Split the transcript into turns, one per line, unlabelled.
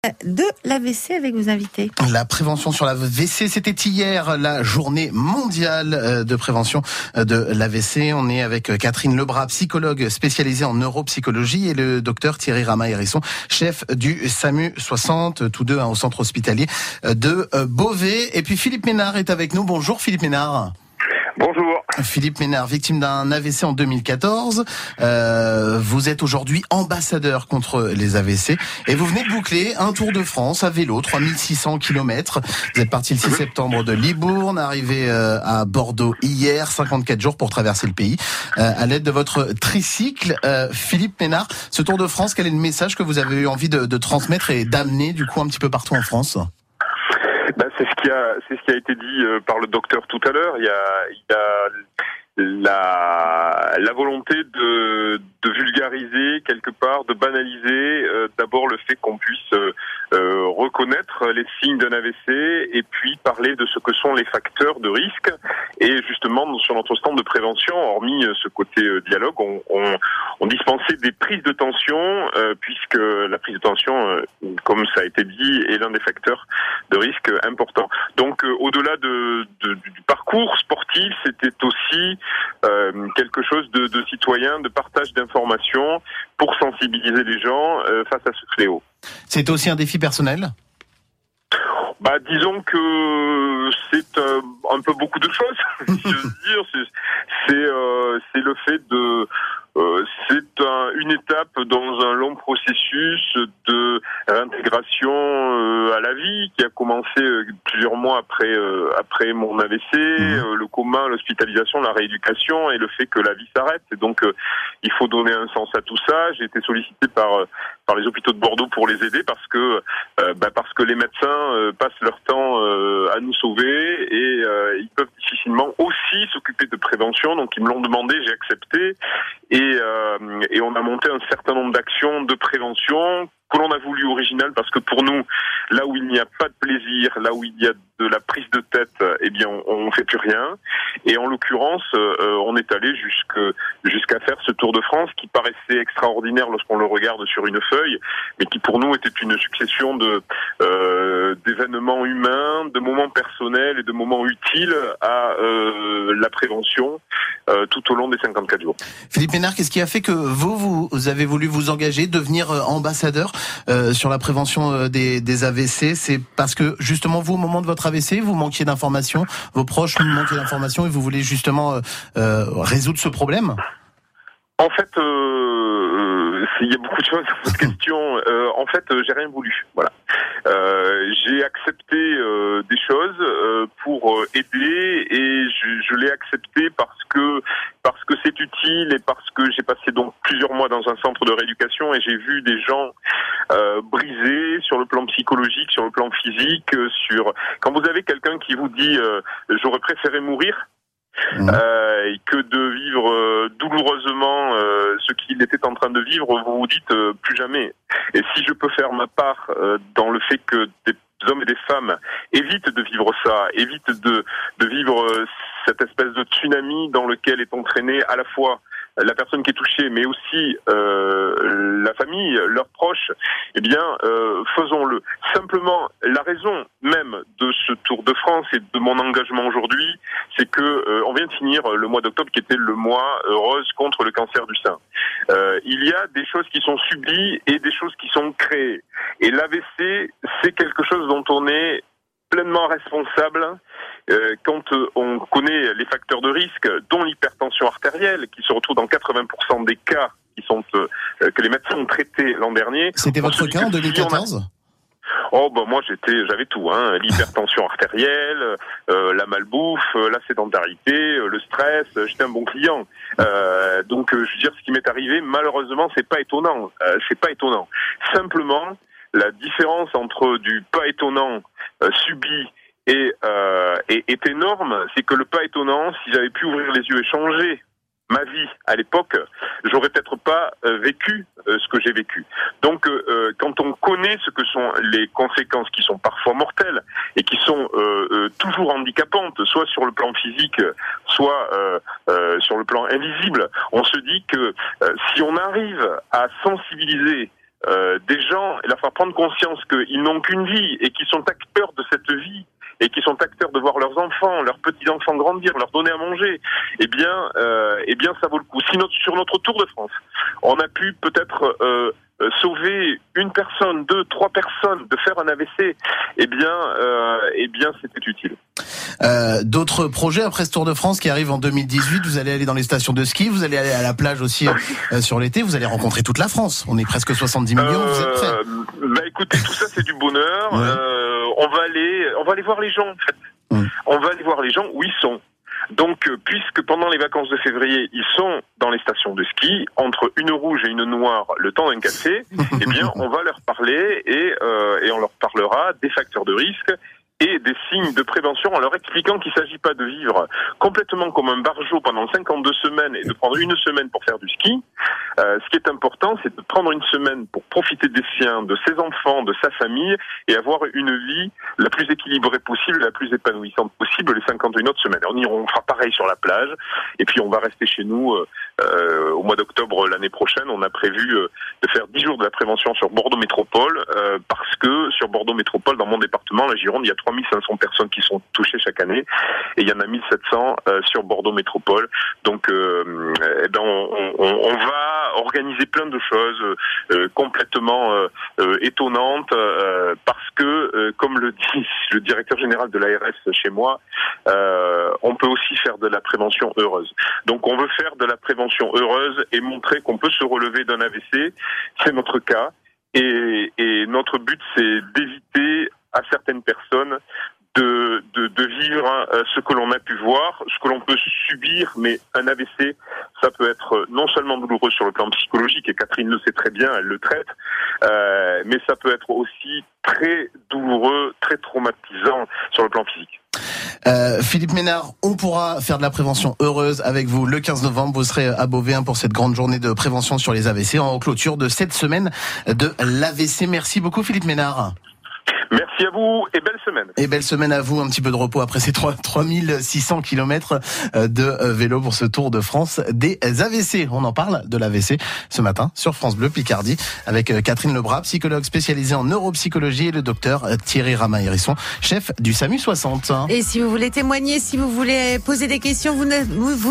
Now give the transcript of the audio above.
De l'AVC avec vos invités.
La prévention sur l'AVC, c'était hier la journée mondiale de prévention de l'AVC. On est avec Catherine Lebras, psychologue spécialisée en neuropsychologie, et le docteur Thierry Rama-Hérisson, chef du SAMU 60, tous deux au centre hospitalier de Beauvais. Et puis Philippe Ménard est avec nous. Bonjour Philippe Ménard.
Bonjour.
Philippe Ménard, victime d'un AVC en 2014. Vous êtes aujourd'hui ambassadeur contre les AVC et vous venez de boucler un Tour de France à vélo, 3600 km. Vous êtes parti le 6 septembre de Libourne, arrivé à Bordeaux hier, 54 jours pour traverser le pays à l'aide de votre tricycle. Philippe Ménard, ce Tour de France, quel est le message que vous avez eu envie de transmettre et d'amener du coup un petit peu partout en France ?
C'est ce qui a été dit par le docteur tout à l'heure. Il y a la volonté de vulgariser quelque part, de banaliser d'abord le fait qu'on puisse reconnaître les signes d'un AVC et puis parler de ce que sont les facteurs de risque. Et justement, sur notre stand de prévention, hormis ce côté dialogue, on dispensait des prises de tension, puisque la prise de tension, comme ça a été dit, est l'un des facteurs de risque importants. Donc, au-delà du parcours sportif, c'était aussi quelque chose de citoyen, de partage d'informations pour sensibiliser les gens face à ce fléau.
C'est aussi un défi personnel ?
Disons que c'est un peu beaucoup de choses, si j'ose dire. C'est le fait de... c'est une étape dans un long processus de réintégration à la vie qui a commencé plusieurs mois après mon AVC, le coma, l'hospitalisation, la rééducation et le fait que la vie s'arrête. Et donc il faut donner un sens à tout ça. J'ai été sollicité par les hôpitaux de Bordeaux pour les aider parce que les médecins passent leur temps à nous sauver et ils peuvent difficilement aussi s'occuper de prévention. Donc ils me l'ont demandé, j'ai accepté et on a monté un certain nombre d'actions de prévention que l'on a voulu originales parce que pour nous, là où il n'y a pas de plaisir, là où il y a de la prise de tête, on ne fait plus rien. Et en l'occurrence, on est allé jusqu'à faire ce Tour de France qui paraissait extraordinaire lorsqu'on le regarde sur une feuille, mais qui pour nous était une succession d'événements humains, de moments personnels et de moments utiles à la prévention tout au long des 54 jours.
Philippe Ménard, qu'est-ce qui a fait que vous avez voulu vous engager, devenir ambassadeur sur la prévention des AVC? C'est parce que justement vous, au moment de votre AVC, vous manquiez d'informations, vos proches manquaient d'informations et vous voulez justement résoudre ce problème?
En fait, il y a beaucoup de choses dans votre question. En fait, j'ai rien voulu. Voilà. J'ai accepté des choses pour aider et je l'ai accepté parce que c'est utile et parce que j'ai passé donc plusieurs mois dans un centre de rééducation et j'ai vu des gens brisés sur le plan psychologique, sur le plan physique, quand vous avez quelqu'un qui vous dit j'aurais préféré mourir que de vivre douloureusement ce qu'il était en train de vivre, vous vous dites plus jamais. Et si je peux faire ma part dans le fait que des hommes et des femmes évitent de vivre ça, évitent de vivre cette espèce de tsunami dans lequel est entraînée à la fois la personne qui est touchée, mais aussi la famille, leurs proches, faisons-le. Simplement, la raison même de ce Tour de France et de mon engagement aujourd'hui, c'est que on vient de finir le mois d'octobre qui était le mois rose contre le cancer du sein. Il y a des choses qui sont subies et des choses qui sont créées. Et l'AVC, c'est quelque chose dont on est pleinement responsable quand on connaît les facteurs de risque, dont l'hypertension artérielle, qui se retrouve dans 80% des cas qui sont que les médecins ont traités l'an dernier.
C'était votre cas en 2014 ?
Moi j'avais tout, l'hypertension artérielle, la malbouffe, la sédentarité, le stress, j'étais un bon client. Donc je veux dire, ce qui m'est arrivé, malheureusement, c'est pas étonnant. Simplement, la différence entre du pas étonnant subi est énorme, c'est que le pas étonnant, si j'avais pu ouvrir les yeux et changer ma vie à l'époque, j'aurais peut-être pas vécu ce que j'ai vécu. Donc quand on connaît ce que sont les conséquences qui sont parfois mortelles et qui sont toujours handicapantes, soit sur le plan physique, soit sur le plan invisible, on se dit que si on arrive à sensibiliser des gens et leur faire prendre conscience qu'ils n'ont qu'une vie et qu'ils sont acteurs de cette vie et qui sont acteurs de voir leurs enfants, leurs petits-enfants grandir, leur donner à manger, eh bien, ça vaut le coup. Si sur notre Tour de France, on a pu peut-être sauver une personne, 2, 3 personnes, de faire un AVC, eh bien, c'était utile.
D'autres projets après ce Tour de France qui arrive en 2018, vous allez aller dans les stations de ski, vous allez aller à la plage aussi sur l'été, vous allez rencontrer toute la France. On est presque 70 millions, vous êtes prêts?
Écoutez, tout ça c'est du bonheur.
Ouais.
On va aller voir les gens en fait. On va aller voir les gens où ils sont. Donc, puisque pendant les vacances de février, ils sont dans les stations de ski, entre une rouge et une noire, le temps d'un café, eh bien, on va leur parler et on leur parlera des facteurs de risque et des signes de prévention en leur expliquant qu'il ne s'agit pas de vivre complètement comme un barjot pendant 52 semaines et de prendre une semaine pour faire du ski. Ce qui est important, c'est de prendre une semaine pour profiter des siens, de ses enfants, de sa famille et avoir une vie la plus équilibrée possible, la plus épanouissante possible les 51 autres semaines. On fera pareil sur la plage et puis on va rester chez nous au mois d'octobre l'année prochaine. On a prévu de faire 10 jours de la prévention sur Bordeaux Métropole parce que sur Bordeaux Métropole, dans mon département, la Gironde, il y a 3500 personnes qui sont touchées chaque année et il y en a 1700 sur Bordeaux Métropole. Donc on va organiser plein de choses complètement étonnantes parce que, comme le dit le directeur général de l'ARS chez moi, on peut aussi faire de la prévention heureuse. Donc on veut faire de la prévention heureuse et montrer qu'on peut se relever d'un AVC. C'est notre cas et notre but c'est d'éviter à certaines personnes de vivre ce que l'on a pu voir, ce que l'on peut subir, mais un AVC, ça peut être non seulement douloureux sur le plan psychologique, et Catherine le sait très bien, elle le traite, mais ça peut être aussi très douloureux, très traumatisant sur le plan physique.
Philippe Ménard, on pourra faire de la prévention heureuse avec vous le 15 novembre. Vous serez à Beauvais pour cette grande journée de prévention sur les AVC en clôture de cette semaine de l'AVC. Merci beaucoup Philippe Ménard.
Merci à vous et belle semaine.
Et belle semaine à vous, un petit peu de repos après ces 3600 km de vélo pour ce Tour de France des AVC. On en parle de l'AVC ce matin sur France Bleu Picardie avec Catherine Lebras, psychologue spécialisée en neuropsychologie, et le docteur Thierry Rama-Hérisson, chef du SAMU 60.
Et si vous voulez témoigner, si vous voulez poser des questions, vous